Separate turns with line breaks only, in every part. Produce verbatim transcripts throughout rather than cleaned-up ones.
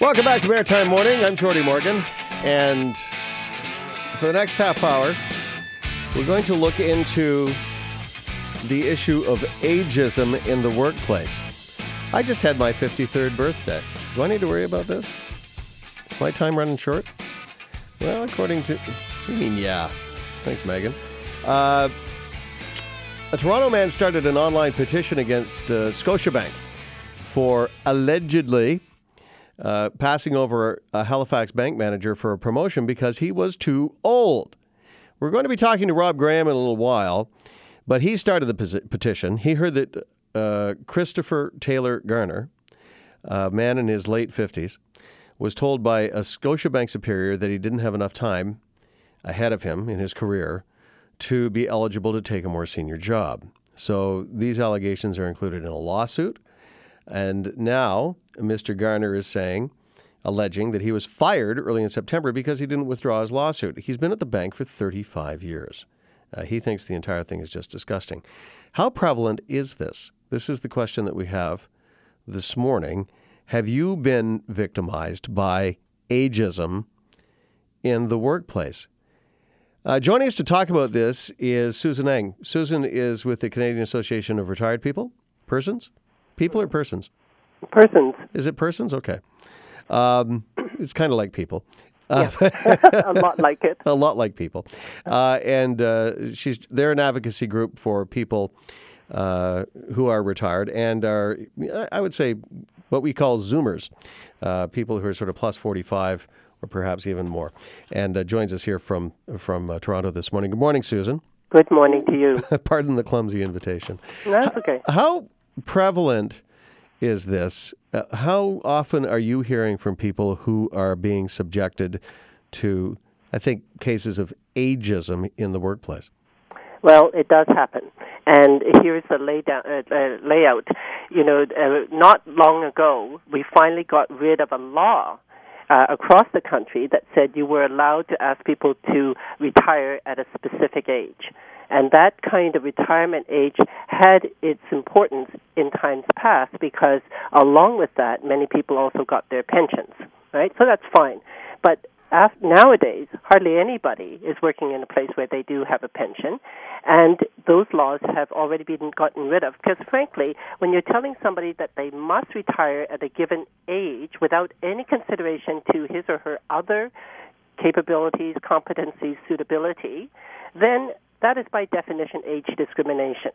Welcome back to Maritime Morning. I'm Jordy Morgan, and for the next half hour, we're going to look into the issue of ageism in the workplace. I just had my fifty-third birthday. Do I need to worry about this? Is my time running short? Well, according to... I mean, yeah. Thanks, Megan. Uh, a Toronto man started an online petition against uh, Scotiabank for allegedly uh, passing over a Halifax bank manager for a promotion because he was too old. We're going to be talking to Rob Graham in a little while, but he started the peti- petition. He heard that uh, Christopher Taylor Garner, a man in his late fifties, was told by a Scotiabank superior that he didn't have enough time ahead of him in his career to be eligible to take a more senior job. So these allegations are included in a lawsuit. And now Mister Garner is saying, alleging that he was fired early in September because he didn't withdraw his lawsuit. He's been at the bank for thirty-five years. Uh, he thinks the entire thing is just disgusting. How prevalent is this? This is the question that we have this morning. Have you been victimized by ageism in the workplace? Uh, joining us to talk about this is Susan Eng. Susan is with the Canadian Association of Retired People. Persons? People or persons?
Persons.
Is it persons? Okay. Um, it's kind of like people.
Yeah. A lot like it.
A lot like people. Uh, and uh, she's they're an advocacy group for people uh, who are retired and are, I would say, what we call Zoomers, uh, people who are sort of plus forty-five or perhaps even more. And uh, joins us here from, from uh, Toronto this morning. Good morning, Susan.
Good morning to you.
Pardon the clumsy invitation.
That's okay.
How prevalent is this? Uh, how often are you hearing from people who are being subjected to, I think, cases of ageism in the workplace?
Well, it does happen. And here's the lay down, uh, uh, layout. You know, uh, not long ago, we finally got rid of a law uh, across the country that said you were allowed to ask people to retire at a specific age. And that kind of retirement age had its importance in times past because along with that, many people also got their pensions, right? So that's fine. But after, nowadays, hardly anybody is working in a place where they do have a pension, and those laws have already been gotten rid of. Because frankly, when you're telling somebody that they must retire at a given age without any consideration to his or her other capabilities, competencies, suitability, then that is by definition age discrimination.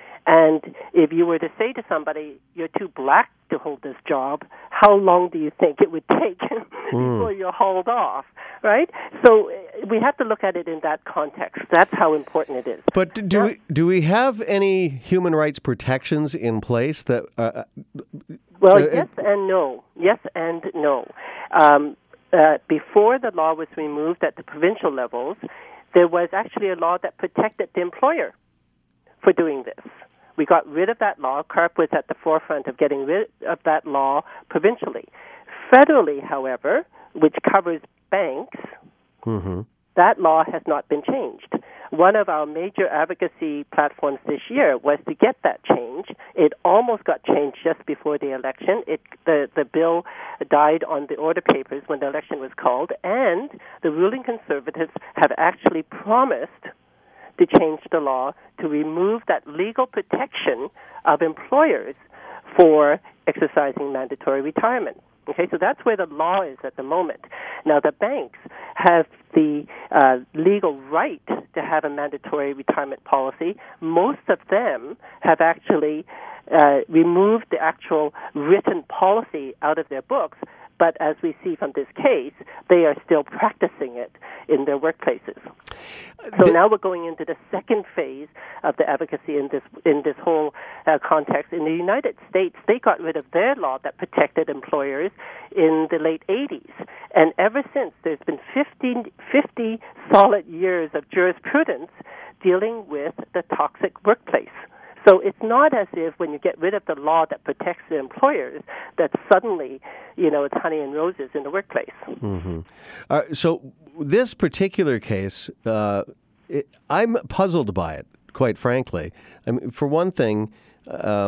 And if you were to say to somebody, you're too black to hold this job, how long do you think it would take mm. before you're hauled off, right? So we have to look at it in that context. That's how important it is.
But do yeah. we, do we have any human rights protections in place that... Uh,
well,
uh,
yes and no. Yes and no. Um, uh, before the law was removed at the provincial levels, there was actually a law that protected the employer for doing this. We got rid of that law. C A R P was at the forefront of getting rid of that law provincially. Federally, however, which covers banks, mm-hmm. that law has not been changed. One of our major advocacy platforms this year was to get that change. It almost got changed just before the election. It, the, the bill died on the order papers when the election was called, and the ruling Conservatives have actually promised to change the law to remove that legal protection of employers for exercising mandatory retirement. Okay, so that's where the law is at the moment. Now, the banks have the uh, legal right to have a mandatory retirement policy. Most of them have actually uh, removed the actual written policy out of their books, but as we see from this case, they are still practicing it in their workplaces. So the, now we're going into the second phase of the advocacy in this in this whole uh, context. In the United States, they got rid of their law that protected employers in the late eighties. And ever since, there's been fifteen, fifty solid years of jurisprudence dealing with the toxic workplace. So it's not as if when you get rid of the law that protects the employers that suddenly, you know, it's honey and roses in the workplace.
Mm-hmm. Uh, so this particular case, uh, it, I'm puzzled by it, quite frankly. I mean, for one thing, um,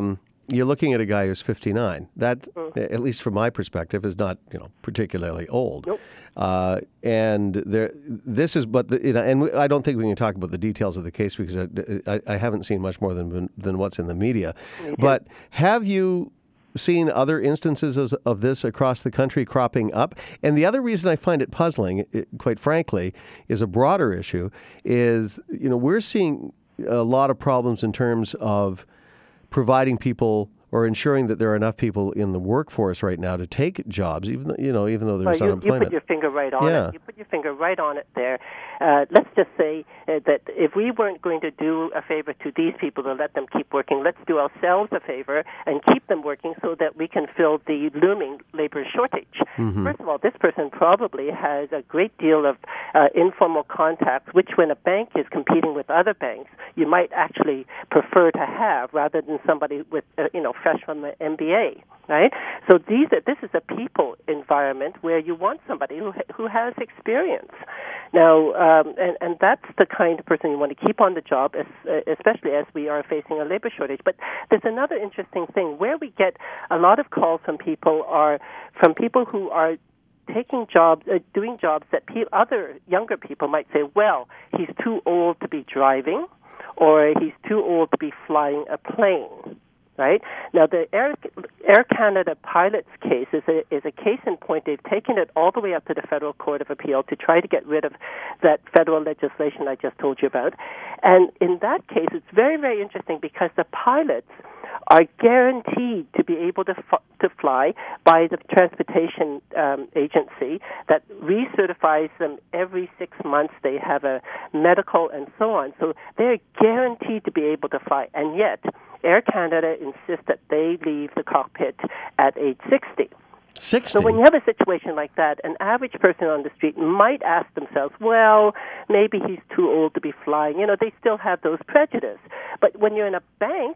you're looking at a guy who's fifty-nine. That, mm. at least from my perspective, is not, you know, particularly old.
Nope.
Uh, and there, this is, but the, you know, and I don't think we can talk about the details of the case because I, I, I haven't seen much more than than what's in the media. But have you seen other instances of, of this across the country cropping up? And the other reason I find it puzzling, it, quite frankly, is a broader issue. Is, you know, we're seeing a lot of problems in terms of providing people or ensuring that there are enough people in the workforce right now to take jobs, even though, you know, even though there's
well, you,
unemployment.
You put your finger right on
yeah.
it. You put your finger right on it there. Uh, let's just say uh, that if we weren't going to do a favor to these people to let them keep working, let's do ourselves a favor and keep them working so that we can fill the looming labor shortage. Mm-hmm. First of all, this person probably has a great deal of uh, informal contacts, which when a bank is competing with other banks, you might actually prefer to have rather than somebody with, uh, you know, fresh from the M B A, right? So these are, this is a people environment where you want somebody who who has experience. Now, um, and, and that's the kind of person you want to keep on the job, especially as we are facing a labor shortage. But there's another interesting thing. Where we get a lot of calls from people are from people who are taking jobs, uh, doing jobs that pe- other younger people might say, well, he's too old to be driving, or he's too old to be flying a plane. Right? Now, the Air, Air Canada pilots case is a, is a case in point. They've taken it all the way up to the Federal Court of Appeal to try to get rid of that federal legislation I just told you about. And in that case, it's very, very interesting because the pilots are guaranteed to be able to f- to fly by the transportation um, agency that recertifies them every six months. They have a medical and so on. So they're guaranteed to be able to fly. And yet, Air Canada insists that they leave the cockpit at age sixty.
sixty?
So when you have a situation like that, an average person on the street might ask themselves, well, maybe he's too old to be flying. You know, they still have those prejudices. But when you're in a bank,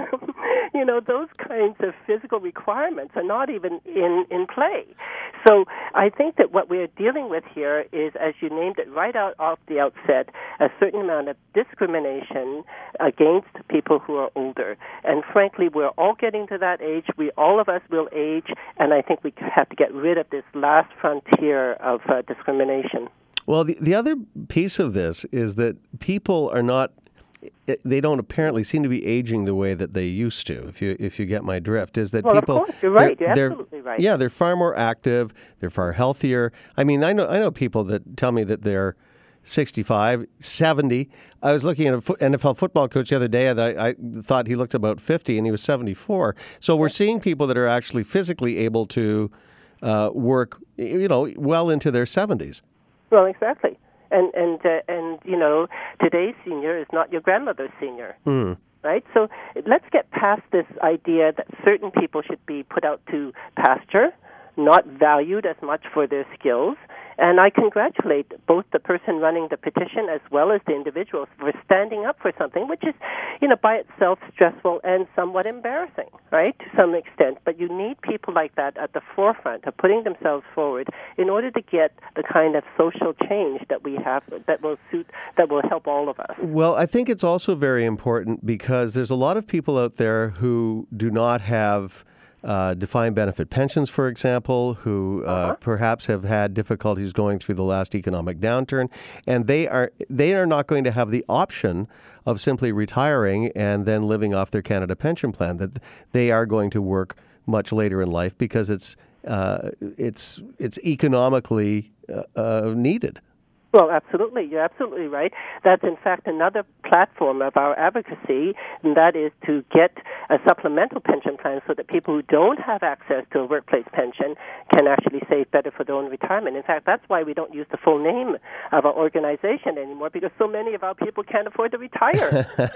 you know, those kinds of physical requirements are not even in, in play. So I think that what we're dealing with here is, as you named it right out off the outset, a certain amount of discrimination against people who are older. And frankly, we're all getting to that age. We, all of us will age, and I think we have to get rid of this last frontier of uh, discrimination.
Well, the, the other piece of this is that people are not, they don't apparently seem to be aging the way that they used to, if you if you get my drift, is that
well,
people...
Well, of course, you're right. You're absolutely right.
Yeah, they're far more active. They're far healthier. I mean, I know I know people that tell me that they're sixty-five, seventy. I was looking at an N F L football coach the other day, and I, I thought he looked about fifty, and he was seventy-four. So we're seeing people that are actually physically able to uh, work, you know, well into their seventies.
Well, exactly. And, and, uh, and you know, today's senior is not your grandmother's senior. Mm. Right? So let's get past this idea that certain people should be put out to pasture, not valued as much for their skills. And I congratulate both the person running the petition as well as the individuals for standing up for something, which is, you know, by itself stressful and somewhat embarrassing, right, to some extent. But you need people like that at the forefront of putting themselves forward in order to get the kind of social change that we have that will suit, that will help all of us.
Well, I think it's also very important because there's a lot of people out there who do not have Uh, defined benefit pensions, for example, who uh, uh-huh. perhaps have had difficulties going through the last economic downturn, and they are they are not going to have the option of simply retiring and then living off their Canada pension plan. That they are going to work much later in life because it's uh, it's it's economically uh, uh, needed.
Well, absolutely. You're absolutely right. That's, in fact, another platform of our advocacy, and that is to get a supplemental pension plan so that people who don't have access to a workplace pension can actually save better for their own retirement. In fact, that's why we don't use the full name of our organization anymore, because so many of our people can't afford to retire.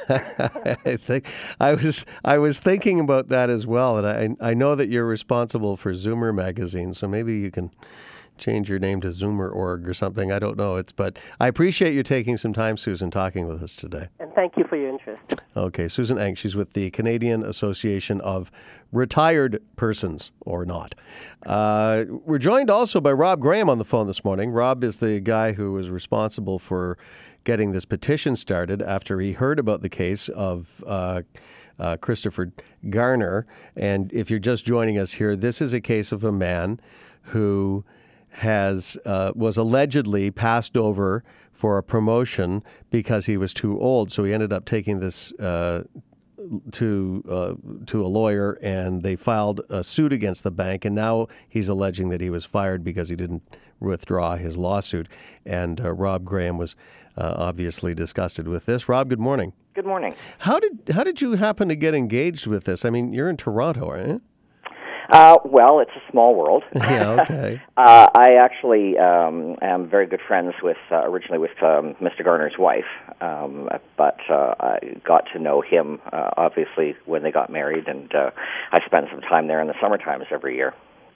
I think I was I was thinking about that as well, and I I know that you're responsible for Zoomer magazine, so maybe you can change your name to Zoomer dot org or something. I don't know. It's but I appreciate you taking some time, Susan, talking with us today.
And thank you for your interest.
Okay, Susan Eng, she's with the Canadian Association of Retired Persons, or not. Uh, we're joined also by Rob Graham on the phone this morning. Rob is the guy who was responsible for getting this petition started after he heard about the case of uh, uh, Christopher Garner. And if you're just joining us here, this is a case of a man who has uh, was allegedly passed over for a promotion because he was too old. So he ended up taking this uh, to uh, to a lawyer, and they filed a suit against the bank. And now he's alleging that he was fired because he didn't withdraw his lawsuit. And uh, Rob Graham was uh, obviously disgusted with this. Rob, good morning.
Good morning.
How did how did you happen to get engaged with this? I mean, you're in Toronto, aren't you?
Uh, well, it's a small world.
Yeah, okay.
uh, I actually um, am very good friends with, uh, originally with um, Mister Garner's wife, um, but uh, I got to know him, uh, obviously, when they got married, and uh, I spend some time there in the summer times every year.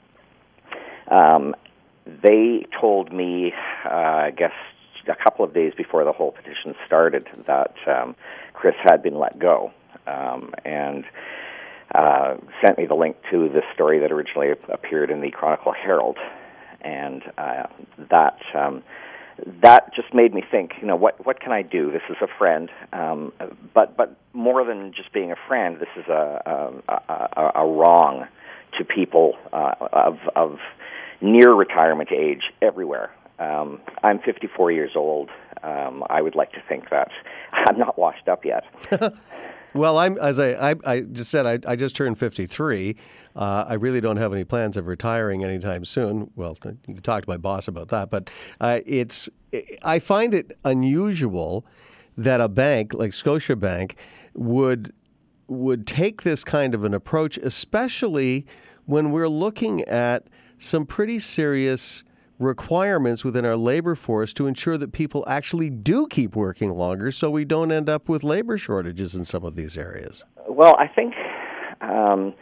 Um, they told me, uh, I guess, a couple of days before the whole petition started that um, Chris had been let go, um, and Uh, sent me the link to the story that originally appeared in the Chronicle Herald, and uh, that um, that just made me think. You know, what what can I do? This is a friend, um, but but more than just being a friend, this is a a, a, a wrong to people uh, of of near retirement age everywhere. Um, I'm fifty-four years old. Um, I would like to think that I'm not washed up yet.
Well, I'm as I, I, I just said, I, I just turned fifty-three. Uh, I really don't have any plans of retiring anytime soon. Well, you can talk to my boss about that. But uh, it's I find it unusual that a bank like Scotiabank would would take this kind of an approach, especially when we're looking at some pretty serious requirements within our labor force to ensure that people actually do keep working longer so we don't end up with labor shortages in some of these areas.
Well, I think um,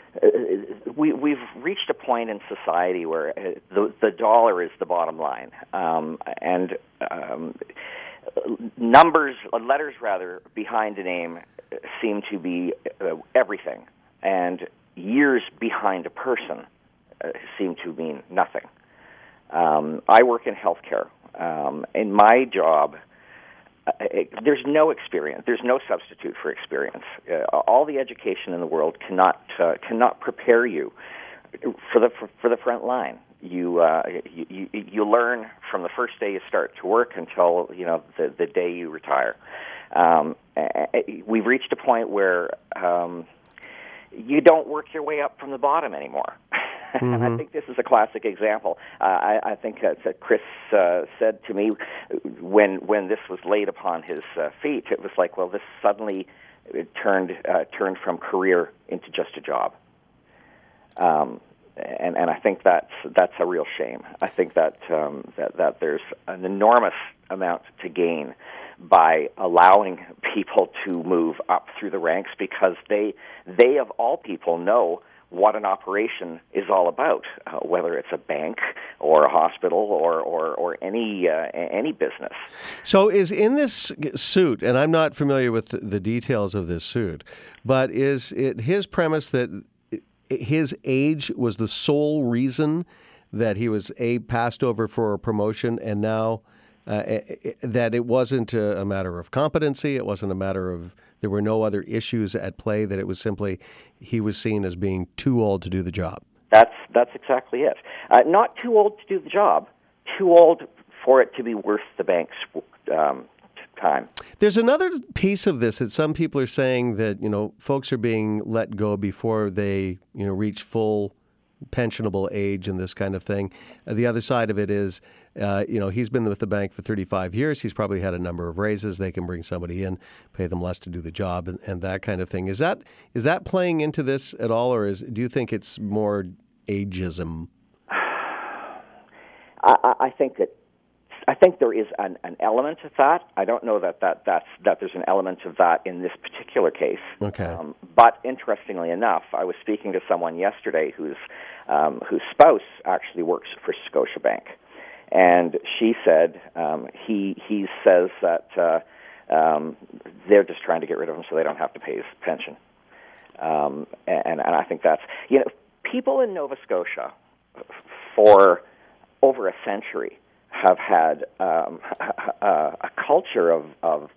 we, we've reached a point in society where the, the dollar is the bottom line. Um, and um, numbers, letters rather, behind a name seem to be uh, everything. And years behind a person uh, seem to mean nothing. Um, I work in healthcare. Um, in my job, uh, it, there's no experience. There's no substitute for experience. Uh, all the education in the world cannot uh, cannot prepare you for the for, for the front line. You, uh, you you you learn from the first day you start to work until you know the the day you retire. Um, we've reached a point where um, you don't work your way up from the bottom anymore. Mm-hmm. And I think this is a classic example. Uh, I, I think uh, that Chris uh, said to me when when this was laid upon his uh, feet, it was like, well, this suddenly turned uh, turned from career into just a job. Um, and and I think that's that's a real shame. I think that um, that that there's an enormous amount to gain by allowing people to move up through the ranks because they they of all people know what an operation is all about, uh, whether it's a bank or a hospital or or, or any uh, any business.
So is in this suit, and I'm not familiar with the details of this suit, but is it his premise that his age was the sole reason that he was a passed over for a promotion, and now uh, that it wasn't a, a matter of competency, it wasn't a matter of there were no other issues at play, that it was simply he was seen as being too old to do the job?
That's that's exactly it. Uh, not too old to do the job, too old for it to be worth the bank's um, time.
There's another piece of this that some people are saying that, you know, folks are being let go before they, you know, reach full pensionable age and this kind of thing. Uh, the other side of it is, uh, you know, he's been with the bank for thirty-five years. He's probably had a number of raises. They can bring somebody in, pay them less to do the job, and, and that kind of thing. Is that is that playing into this at all, or is do you think it's more ageism?
I, I think that I think there is an, an element of that. I don't know that, that that's that there's an element of that in this particular case.
Okay.
Um, but interestingly enough, I was speaking to someone yesterday whose um, whose spouse actually works for Scotiabank, and she said um, he he says that uh, um, they're just trying to get rid of him so they don't have to pay his pension. Um, and, and I think that's, you know, people in Nova Scotia for over a century have had um, a, a culture of, of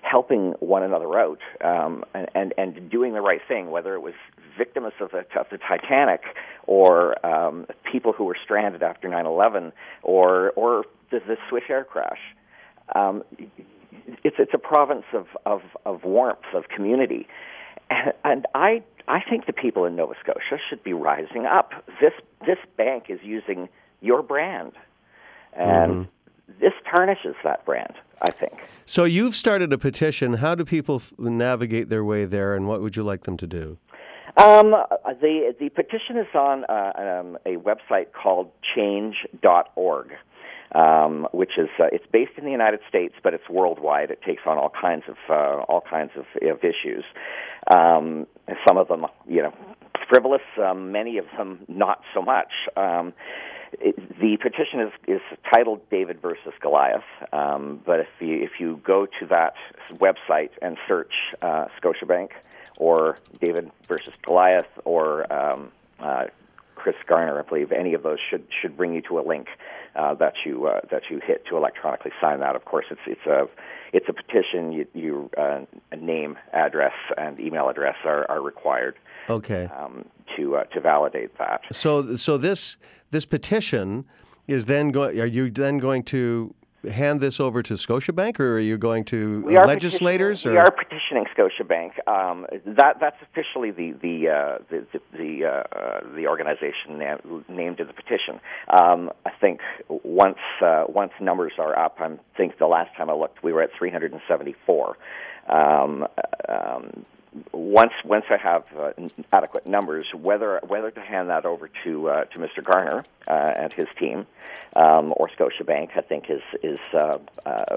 helping one another out um, and, and and doing the right thing, whether it was victims of the, of the Titanic or um, people who were stranded after nine eleven or or the, the Swiss air crash. Um, it's it's a province of, of, of warmth, of community, and, and I I think the people in Nova Scotia should be rising up. This this bank is using your brand, and mm-hmm. this tarnishes that brand, I think.
So you've started a petition. How do people f- navigate their way there, and what would you like them to do?
Um, the the petition is on uh, um, a website called change dot org. Um, which is uh, it's based in the United States, but it's worldwide. It takes on all kinds of uh, all kinds of, of issues. Um, some of them, you know, frivolous. Um, many of them not so much. Um, it, the petition is, is titled David versus Goliath. Um, but if you if you go to that website and search uh, Scotiabank or David versus Goliath or um, uh, Chris Garner, I believe any of those should should bring you to a link uh, that you uh, that you hit to electronically sign that. Of course, it's it's a it's a petition. You, you uh, a name, address, and email address are, are required.
Okay.
Um, to uh, to validate that.
So so this this petition is then going. Are you then going to hand this over to Scotiabank, or are you going to
we
legislators? Or?
We are petitioning Scotiabank. Um, that that's officially the the uh, the the, the, uh, the organization na- named in the petition. Um, I think once uh, once numbers are up, I think the last time I looked, we were at three hundred seventy-four. Um, um, Once once I have uh, adequate numbers, whether whether to hand that over to uh, to Mister Garner uh, and his team um, or Scotiabank, I think is is uh, uh,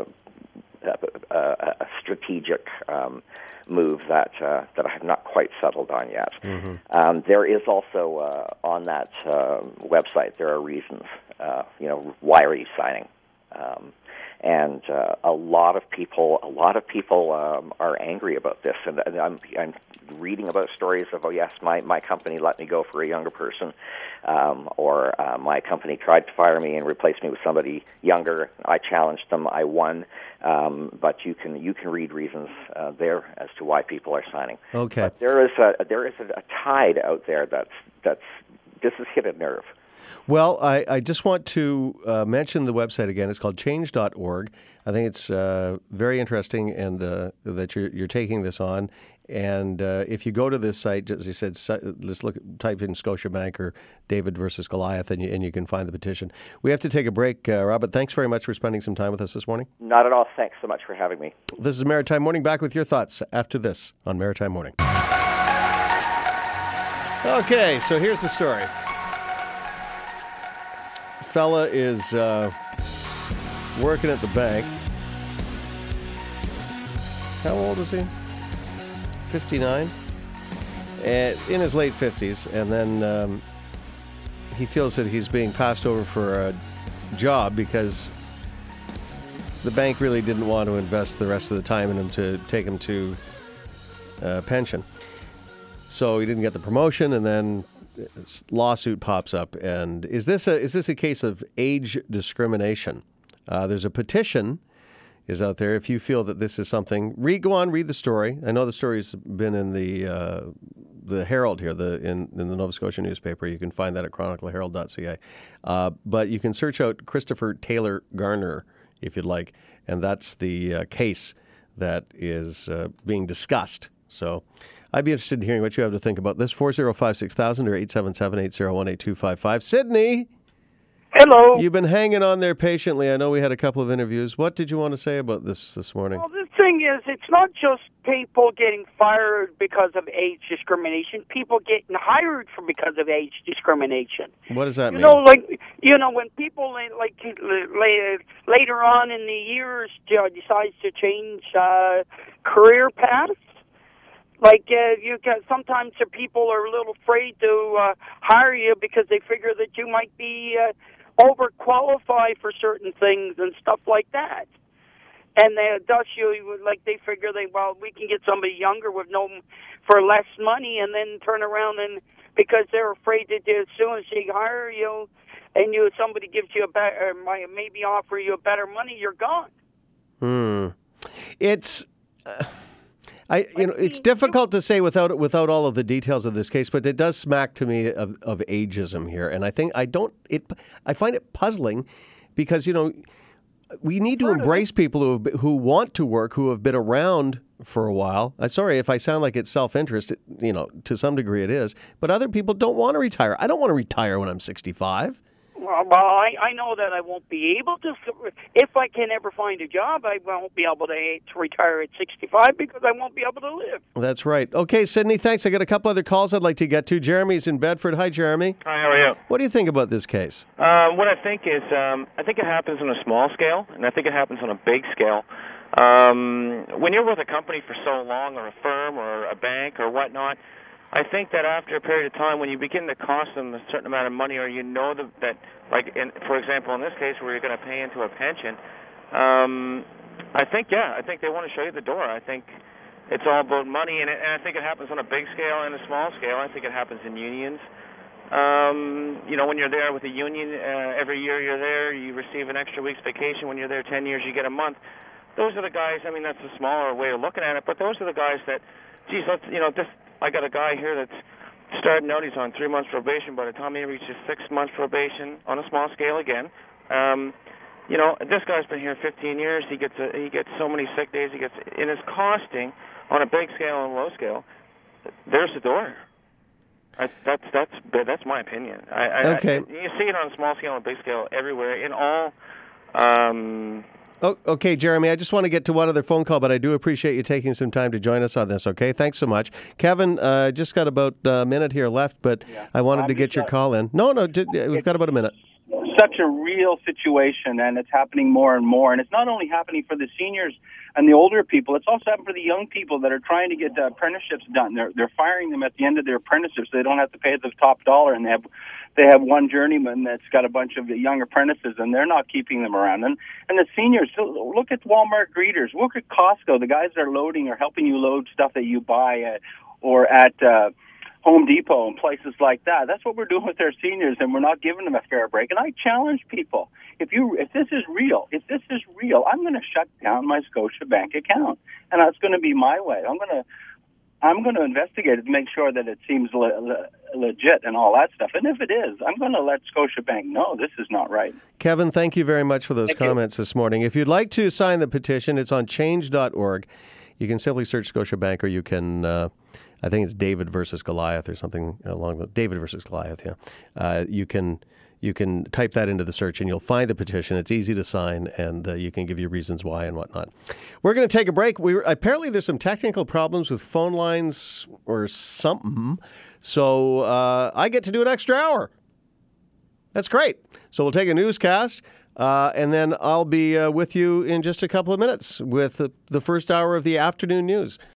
a, a strategic um, move that uh, that I have not quite settled on yet. Mm-hmm. Um, there is also uh, on that uh, website there are reasons. Uh, you know, why are you signing? Um, And uh, a lot of people, a lot of people um, are angry about this. And, and I'm, I'm reading about stories of, oh yes, my, my company let me go for a younger person, um, or uh, my company tried to fire me and replace me with somebody younger. I challenged them, I won. Um, but you can you can read reasons uh, there as to why people are signing.
Okay.
But there is a there is a, a tide out there that's that's this has hit a nerve.
Well, I, I just want to uh, mention the website again. It's called change dot org. I think it's uh, very interesting and uh, that you're, you're taking this on. And uh, if you go to this site, as you said, let's look, type in Scotiabank or David versus Goliath, and you, and you can find the petition. We have to take a break, uh, Robert. Thanks very much for spending some time with us this morning.
Not at all. Thanks so much for having me.
This is Maritime Morning. Back with your thoughts after this on Maritime Morning. Okay, so here's the story. Fella is uh, working at the bank. How old is he? fifty-nine. And in his late fifties. And then um, he feels that he's being passed over for a job because the bank really didn't want to invest the rest of the time in him to take him to uh, pension. So he didn't get the promotion, and then lawsuit pops up. And is this a is this a case of age discrimination? Uh, there's a petition is out there. If you feel that this is something, read go on read the story. I know the story's been in the uh, the Herald here, the in, in the Nova Scotia newspaper. You can find that at chronicle herald dot c a. Uh, but you can search out Christopher Taylor Garner if you'd like, and that's the uh, case that is uh, being discussed. So I'd be interested in hearing what you have to think about this. four oh five, six thousand or eight seven seven, eight oh one, eight two five five. Sydney!
Hello.
You've been hanging on there patiently. I know we had a couple of interviews. What did you want to say about this this morning?
Well, the thing is, it's not just people getting fired because of age discrimination. People getting hired for because of age discrimination.
What does that
you
mean?
You know, like, you know, when people, like, later on in the years decide to change uh, career paths, Like uh, you get, sometimes the people are a little afraid to uh, hire you because they figure that you might be uh, overqualified for certain things and stuff like that. And they thus you like they figure they well we can get somebody younger with no for less money, and then turn around and because they're afraid that as soon as they hire you and you somebody gives you a better maybe offer you a better money, you're gone.
Hmm. It's. I, you know, it's difficult to say without without all of the details of this case, but it does smack to me of, of ageism here, and I think I don't. It I find it puzzling because you know we need to embrace people who have, who want to work, who have been around for a while. I'm sorry if I sound like it's self-interest. You know, to some degree it is, but other people don't want to retire. I don't want to retire when I'm sixty-five.
Well, well I, I know that I won't be able to. If I can ever find a job, I won't be able to, to retire at sixty-five because I won't be able to live.
That's right. Okay, Sydney, thanks. I got a couple other calls I'd like to get to. Jeremy's in Bedford. Hi, Jeremy.
Hi, how are you?
What do you think about this case?
Uh, what I think is, um, I think it happens on a small scale, and I think it happens on a big scale. Um, when you're with a company for so long, or a firm, or a bank, or whatnot, I think that after a period of time, when you begin to cost them a certain amount of money, or you know that, that like, in, for example, in this case where you're going to pay into a pension, um, I think, yeah, I think they want to show you the door. I think it's all about money, and, it, and I think it happens on a big scale and a small scale. I think it happens in unions. Um, you know, when you're there with a union, uh, every year you're there, you receive an extra week's vacation. When you're there ten years, you get a month. Those are the guys, I mean, that's a smaller way of looking at it, but those are the guys that, geez, let's, you know, this, I got a guy here that's starting out, he's on three months probation. By the time he reaches six months probation, on a small scale again, um, you know, this guy's been here fifteen years. He gets a, he gets so many sick days. He gets, in his costing, on a big scale and a low scale, there's the door. I, that's that's that's my opinion. I,
okay.
I, you see it on a small scale and a big scale everywhere in all. Um,
Oh, okay, Jeremy, I just want to get to one other phone call, but I do appreciate you taking some time to join us on this, okay? Thanks so much. Kevin, uh, just got about a minute here left, but yeah. I wanted I'm to get your uh, call in. No, no, d- we've got about a minute.
Such a real situation, and it's happening more and more. And it's not only happening for the seniors and the older people, it's also happening for the young people that are trying to get uh, apprenticeships done. They're they're firing them at the end of their apprenticeship so they don't have to pay the top dollar, and they have they have one journeyman that's got a bunch of young apprentices, and they're not keeping them around. And and the seniors, look at Walmart greeters, look at Costco, the guys that are loading or helping you load stuff that you buy at, or at uh, Home Depot and places like that. That's what we're doing with our seniors, and we're not giving them a fair break. And I challenge people, if you if this is real, if this is real, I'm going to shut down my Scotiabank account, and that's going to be my way. I'm going to I'm going to investigate it to make sure that it seems le- le- legit and all that stuff. And if it is, I'm going to let Scotiabank know this is not right.
Kevin, thank you very much for those
thank
comments
you.
this morning. If you'd like to sign the petition, it's on change dot org. You can simply search Scotiabank, or you can, uh, I think it's David versus Goliath or something along the David versus Goliath. Yeah, uh, you can you can type that into the search and you'll find the petition. It's easy to sign, and uh, you can give your reasons why and whatnot. We're going to take a break. We were, apparently there's some technical problems with phone lines or something, so uh, I get to do an extra hour. That's great. So we'll take a newscast. Uh, and then I'll be uh, with you in just a couple of minutes with the, the first hour of the afternoon news.